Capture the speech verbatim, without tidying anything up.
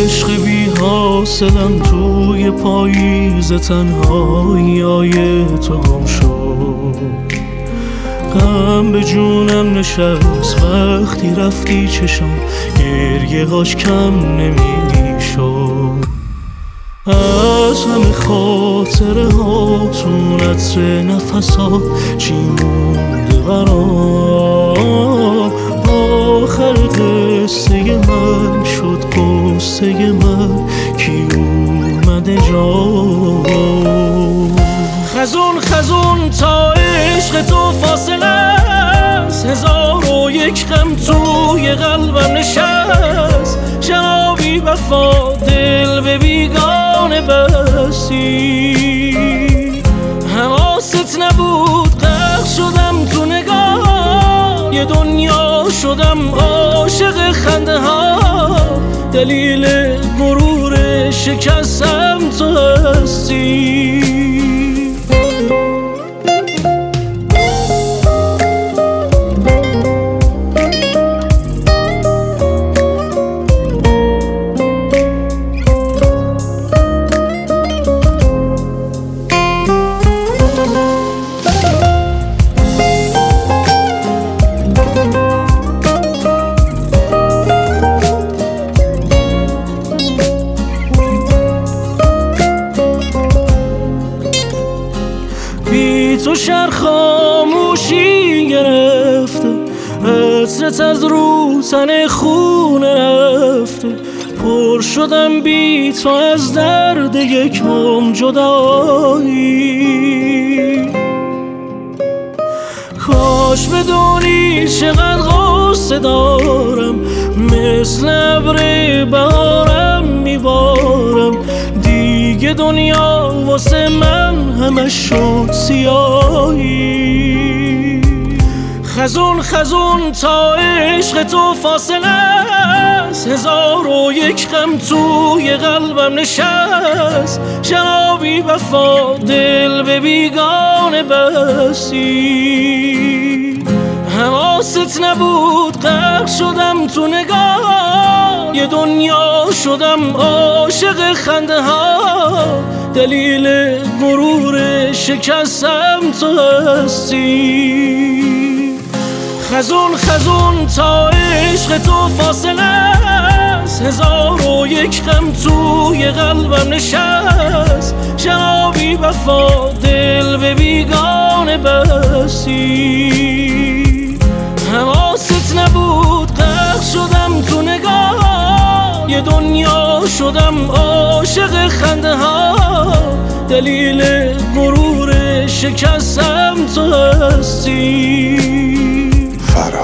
عشق بی حاصلم توی پاییز تنهایی های تو گم شد. غم به جونم نشست وقتی رفتی، چشم گریه هاش کم نمیشد. از همه خاطره ها تو عطر نفس ها چی مونده برام؟ آخر قصه من شد قصه من، کی اومده جا؟ خزون خزون تا عشق تو فاصله است، هزار و یک غم توی قلبم نشست. جنابی وفا دل به بیگانه بستی، حواست نبود غرق شدم تو نگاه. یه دنیا شدم عاشق خنده ها، دلیل غرور شکستم تو هستی. تو شهر خاموشی گرفته، عطرت از رو تن خونه رفته. پر شدم بی تو از درد یکم جدایی. کاش بدونی چقدر غصه دارم، مثل ابر بهارم میبارم. دیگه دنیا واسه من همش شد سیاهی. خزون خزون تا عشق تو فاصله است، هزار و یک غم توی قلبم نشست. جنابی وفا دل به بیگانه بستی، حواست نبود غرق شدم تو نگاه. یه دنیا شدم عاشق خنده ها، دلیل غرور شکستم تو هستی. خزون خزون تا عشق تو فاصله است، هزار و یک غم توی قلبم نشست. جنابی وفا دل به بیگانه بستی، حواست نبود غرق شدم تو نگاه. یه دنیا شدم عاشق خنده ها، دلیل غرور شکستم تو هستی.